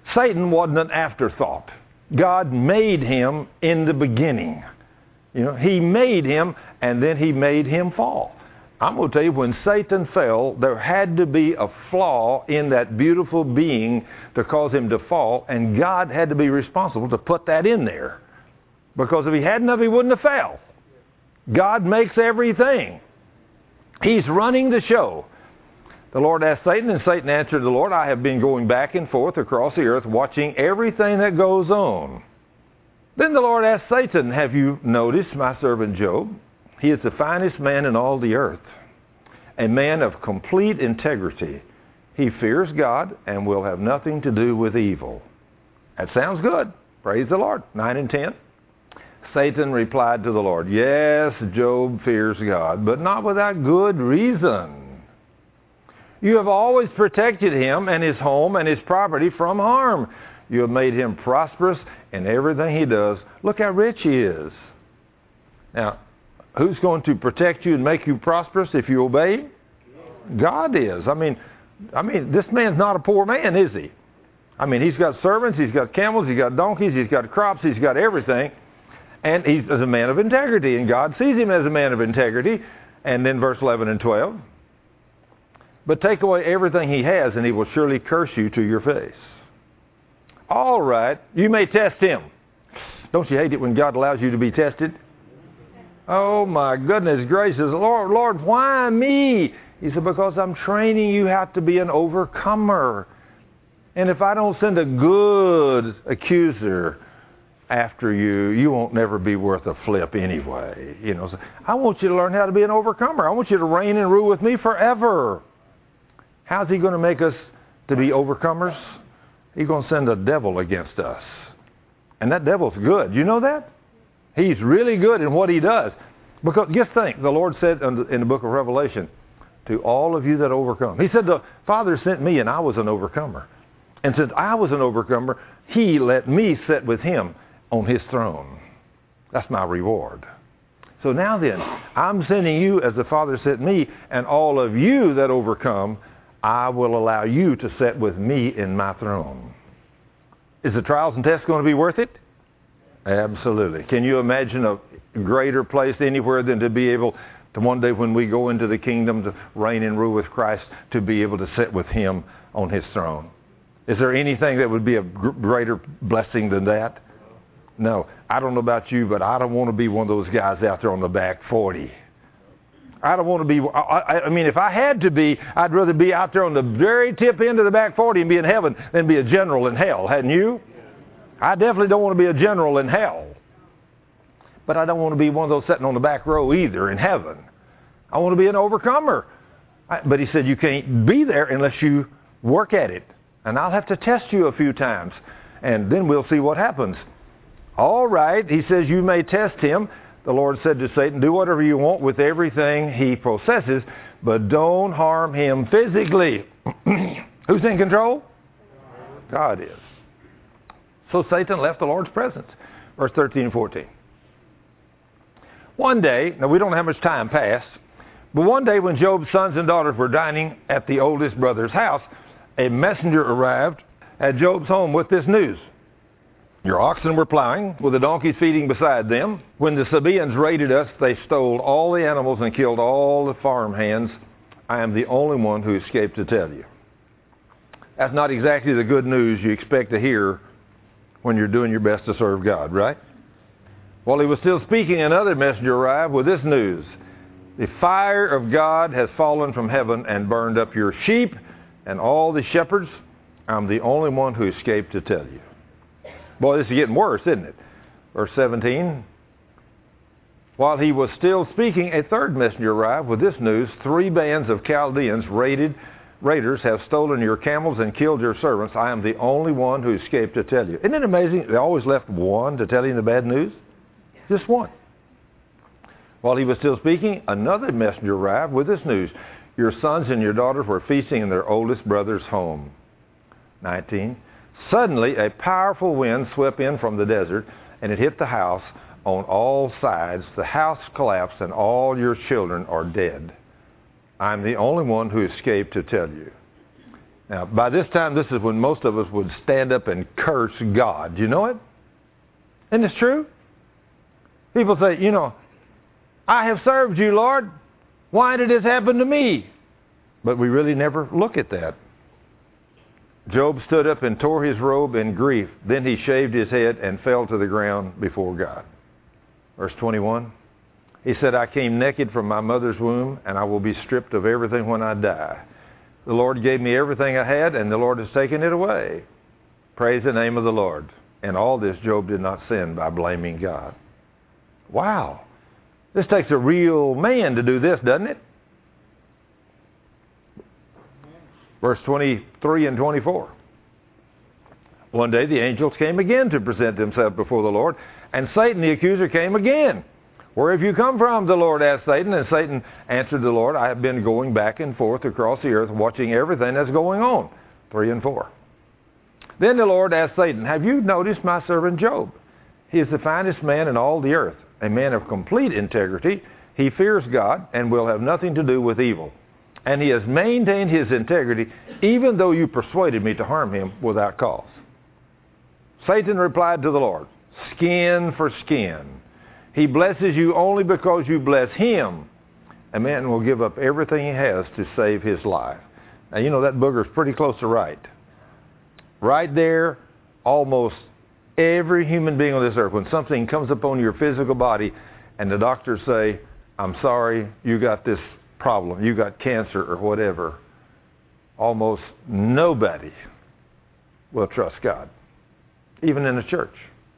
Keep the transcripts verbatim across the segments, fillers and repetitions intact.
Satan wasn't an afterthought. God made him in the beginning. You know, he made him, and then he made him fall. I'm going to tell you, when Satan fell, there had to be a flaw in that beautiful being to cause him to fall, and God had to be responsible to put that in there. Because if he hadn't have, he wouldn't have fell. God makes everything. He's running the show. The Lord asked Satan, and Satan answered the Lord, I have been going back and forth across the earth, watching everything that goes on. Then the Lord asked Satan, have you noticed my servant Job? He is the finest man in all the earth, a man of complete integrity. He fears God and will have nothing to do with evil. That sounds good. Praise the Lord. nine and ten. Satan replied to the Lord, yes, Job fears God, but not without good reason. You have always protected him and his home and his property from harm. You have made him prosperous in everything he does. Look how rich he is. Now, who's going to protect you and make you prosperous if you obey him? God is. I mean, I mean, this man's not a poor man, is he? I mean, he's got servants, he's got camels, he's got donkeys, he's got crops, he's got everything. And he's a man of integrity, and God sees him as a man of integrity. And then verse eleven and twelve. But take away everything he has, and he will surely curse you to your face. All right, you may test him. Don't you hate it when God allows you to be tested? Oh, my goodness gracious. Lord, Lord, why me? He said, because I'm training you how to be an overcomer. And if I don't send a good accuser after you, you won't never be worth a flip anyway. You know, so I want you to learn how to be an overcomer. I want you to reign and rule with me forever. How's he going to make us to be overcomers? He's going to send a devil against us. And that devil's good. You know that? He's really good in what he does. Because just think, the Lord said in the book of Revelation, to all of you that overcome. He said, the Father sent me and I was an overcomer. And since I was an overcomer, he let me sit with him on his throne. That's my reward. So now then, I'm sending you as the Father sent me, and all of you that overcome, I will allow you to sit with me in my throne. Is the trials and tests going to be worth it? Absolutely. Can you imagine a greater place anywhere than to be able to one day when we go into the kingdom to reign and rule with Christ, to be able to sit with him on his throne? Is there anything that would be a greater blessing than that? No. I don't know about you, but I don't want to be one of those guys out there on the back forty. I don't want to be, I, I mean, if I had to be, I'd rather be out there on the very tip end of the back forty and be in heaven than be a general in hell, hadn't you? I definitely don't want to be a general in hell. But I don't want to be one of those sitting on the back row either in heaven. I want to be an overcomer. I, but he said you can't be there unless you work at it. And I'll have to test you a few times. And then we'll see what happens. All right, he says you may test him. The Lord said to Satan, do whatever you want with everything he possesses, but don't harm him physically. Who's in control? God is. So Satan left the Lord's presence. Verse thirteen and fourteen. One day, now we don't know how much time passed, but one day when Job's sons and daughters were dining at the oldest brother's house, a messenger arrived at Job's home with this news. Your oxen were plowing, with the donkeys feeding beside them. When the Sabaeans raided us, they stole all the animals and killed all the farm hands. I am the only one who escaped to tell you. That's not exactly the good news you expect to hear when you're doing your best to serve God, right? While he was still speaking, another messenger arrived with this news. The fire of God has fallen from heaven and burned up your sheep and all the shepherds. I'm the only one who escaped to tell you. Boy, this is getting worse, isn't it? Verse seventeen. While he was still speaking, a third messenger arrived with this news. Three bands of Chaldeans raided, raiders have stolen your camels and killed your servants. I am the only one who escaped to tell you. Isn't it amazing? They always left one to tell him the bad news. Just one. While he was still speaking, another messenger arrived with this news. Your sons and your daughters were feasting in their oldest brother's home. nineteen. Suddenly, a powerful wind swept in from the desert, and it hit the house on all sides. The house collapsed, and all your children are dead. I'm the only one who escaped to tell you. Now, by this time, this is when most of us would stand up and curse God. Do you know it? Isn't this true? People say, you know, I have served you, Lord. Why did this happen to me? But we really never look at that. Job stood up and tore his robe in grief. Then he shaved his head and fell to the ground before God. Verse twenty-one. He said, I came naked from my mother's womb, and I will be stripped of everything when I die. The Lord gave me everything I had, and the Lord has taken it away. Praise the name of the Lord. And all this Job did not sin by blaming God. Wow. This takes a real man to do this, doesn't it? Verse twenty-three and twenty-four. One day the angels came again to present themselves before the Lord, and Satan the accuser came again. Where have you come from? The Lord asked Satan, and Satan answered the Lord, I have been going back and forth across the earth, watching everything that's going on. Three and four. Then the Lord asked Satan, have you noticed my servant Job? He is the finest man in all the earth, a man of complete integrity. He fears God and will have nothing to do with evil. And he has maintained his integrity, even though you persuaded me to harm him without cause. Satan replied to the Lord, skin for skin. He blesses you only because you bless him. A man will give up everything he has to save his life. Now, you know, that booger's pretty close to right. Right there, almost every human being on this earth, when something comes upon your physical body and the doctors say, I'm sorry, you got this problem, you got cancer or whatever, almost nobody will trust God, even in the church.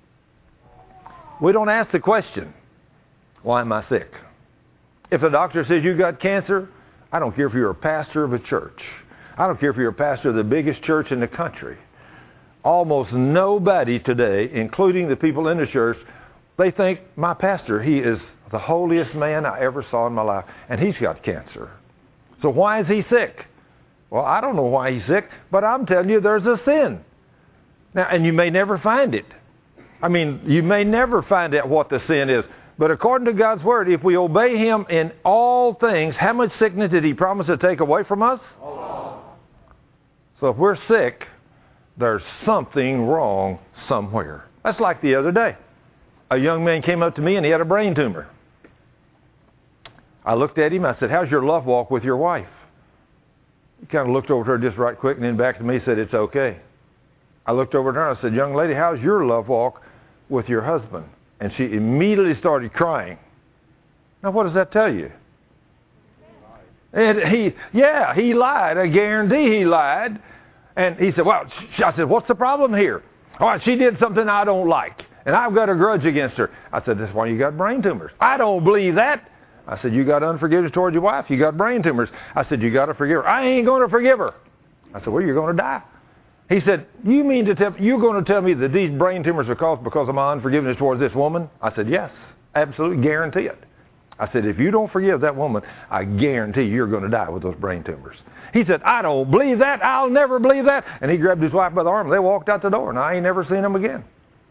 We don't ask the question, why am I sick? If the doctor says you got cancer, I don't care if you're a pastor of a church. I don't care if you're a pastor of the biggest church in the country. Almost nobody today, including the people in the church, they think my pastor, he is the holiest man I ever saw in my life, and he's got cancer. So why is he sick? Well, I don't know why he's sick, but I'm telling you there's a sin. Now, and you may never find it. I mean, you may never find out what the sin is. But according to God's Word, if we obey Him in all things, how much sickness did He promise to take away from us? Oh. So if we're sick, there's something wrong somewhere. That's like the other day. A young man came up to me and he had a brain tumor. I looked at him. I said, how's your love walk with your wife? He kind of looked over at her just right quick and then back to me and said, it's okay. I looked over at her and I said, young lady, how's your love walk with your husband? And she immediately started crying. Now, what does that tell you? And he, yeah, he lied. I guarantee he lied. And he said, well, I said, what's the problem here? All right, she did something I don't like, and I've got a grudge against her. I said, that's why you got brain tumors. I don't believe that. I said, you got unforgiveness toward your wife. You got brain tumors. I said, you got to forgive her. I ain't going to forgive her. I said, well, you're going to die. He said, you mean to tell, you're going to tell me that these brain tumors are caused because of my unforgiveness towards this woman? I said, yes, absolutely guarantee it. I said, if you don't forgive that woman, I guarantee you're going to die with those brain tumors. He said, I don't believe that. I'll never believe that. And he grabbed his wife by the arm. They walked out the door, and I ain't never seen them again.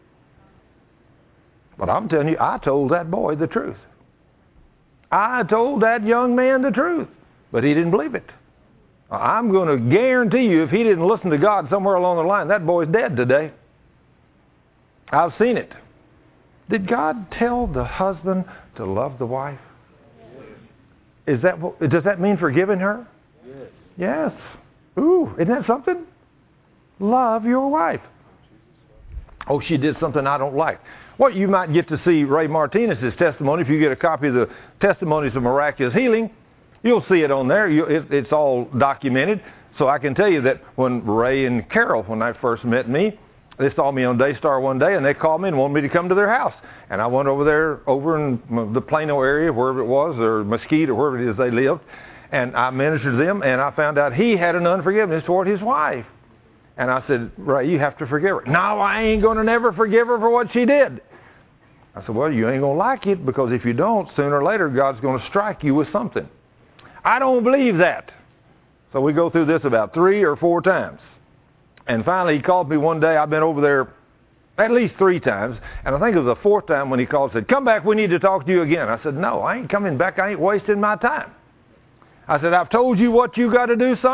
But I'm telling you, I told that boy the truth. I told that young man the truth, but he didn't believe it. I'm going to guarantee you, if he didn't listen to God somewhere along the line, that boy's dead today. I've seen it. Did God tell the husband to love the wife? Is that what, does that mean forgiving her? Yes. Yes. Ooh, isn't that something? Love your wife. Oh, she did something I don't like. Well, you might get to see Ray Martinez's testimony. If you get a copy of the Testimonies of Miraculous Healing, you'll see it on there. You, it, it's all documented. So I can tell you that when Ray and Carol, when they first met me, they saw me on Daystar one day, and they called me and wanted me to come to their house. And I went over there, over in the Plano area, wherever it was, or Mesquite, or wherever it is they lived, and I ministered to them, and I found out he had an unforgiveness toward his wife. And I said, Ray, you have to forgive her. No, I ain't going to never forgive her for what she did. I said, well, you ain't going to like it, because if you don't, sooner or later, God's going to strike you with something. I don't believe that. So we go through this about three or four times. And finally, he called me one day. I've been over there at least three times. And I think it was the fourth time when he called and said, come back, we need to talk to you again. I said, no, I ain't coming back. I ain't wasting my time. I said, I've told you what you got to do, son.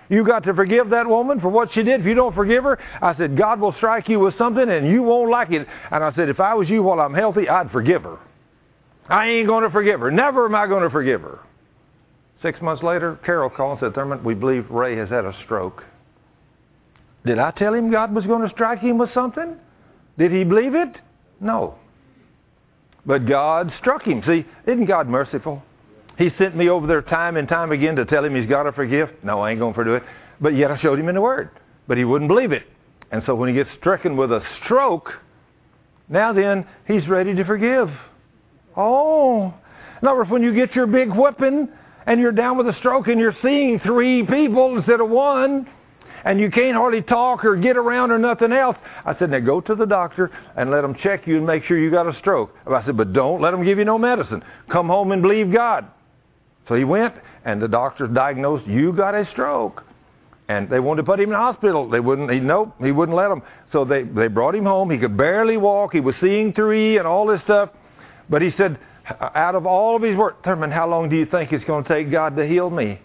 You got to forgive that woman for what she did. If you don't forgive her, I said, God will strike you with something and you won't like it. And I said, if I was you while I'm healthy, I'd forgive her. I ain't going to forgive her. Never am I going to forgive her. Six months later, Carol called and said, Thurman, we believe Ray has had a stroke. Did I tell him God was going to strike him with something? Did he believe it? No. But God struck him. See, isn't God merciful? He sent me over there time and time again to tell him he's got to forgive. No, I ain't going to do it. But yet I showed him in the Word. But he wouldn't believe it. And so when he gets stricken with a stroke, now then, he's ready to forgive. Oh. In other words, when you get your big whipping and you're down with a stroke and you're seeing three people instead of one, and you can't hardly talk or get around or nothing else, I said, now go to the doctor and let them check you and make sure you got a stroke. I said, but don't let them give you no medicine. Come home and believe God. So he went, and the doctor diagnosed, you got a stroke. And they wanted to put him in the hospital. They wouldn't, he, nope, he wouldn't let them. So they, they brought him home. He could barely walk. He was seeing three and all this stuff. But he said, out of all of his work, Thurman, how long do you think it's going to take God to heal me?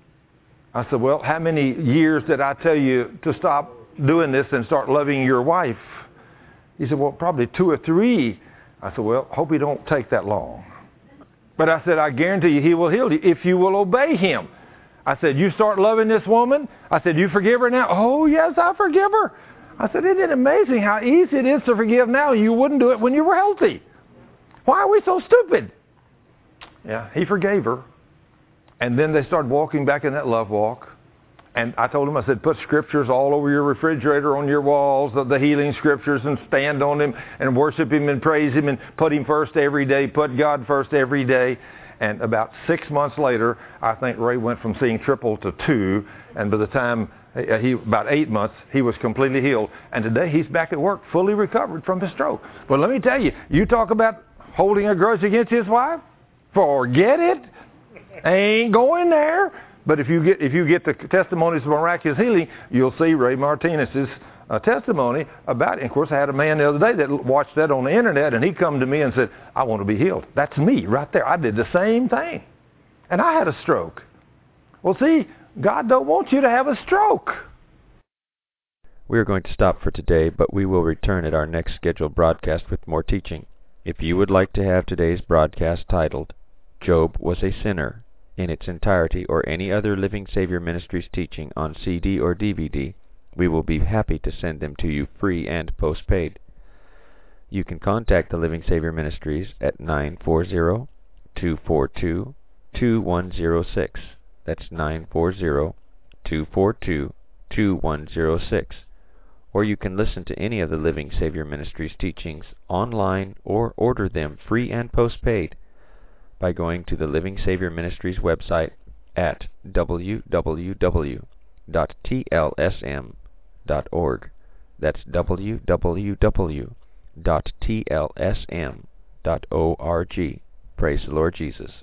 I said, well, how many years did I tell you to stop doing this and start loving your wife? He said, well, probably two or three. I said, well, hope he don't take that long. But I said, I guarantee you he will heal you if you will obey him. I said, you start loving this woman? I said, you forgive her now? Oh, yes, I forgive her. I said, isn't it amazing how easy it is to forgive now? You wouldn't do it when you were healthy. Why are we so stupid? Yeah, he forgave her. And then they started walking back in that love walk. And I told him, I said, put scriptures all over your refrigerator, on your walls, the, the healing scriptures, and stand on them and worship him and praise him and put him first every day, put God first every day. And about six months later, I think Ray went from seeing triple to two. And by the time, he about eight months, he was completely healed. And today he's back at work, fully recovered from his stroke. But let me tell you, you talk about holding a grudge against his wife? Forget it. Ain't going there. But if you get if you get the testimonies of miraculous healing, you'll see Ray Martinez's uh, testimony about it. And of course, I had a man the other day that watched that on the internet, and he come to me and said, I want to be healed. That's me right there. I did the same thing. And I had a stroke. Well, see, God don't want you to have a stroke. We are going to stop for today, but we will return at our next scheduled broadcast with more teaching. If you would like to have today's broadcast titled, Job Was a Sinner, in its entirety, or any other Living Savior Ministries teaching on C D or D V D, we will be happy to send them to you free and postpaid. You can contact the Living Savior Ministries at nine four zero, two four two, two one zero six. That's nine four zero, two four two, two one zero six. Or you can listen to any of the Living Savior Ministries teachings online or order them free and postpaid by going to the Living Savior Ministries website at w w w dot t l s m dot org. That's w w w dot t l s m dot org. Praise the Lord Jesus.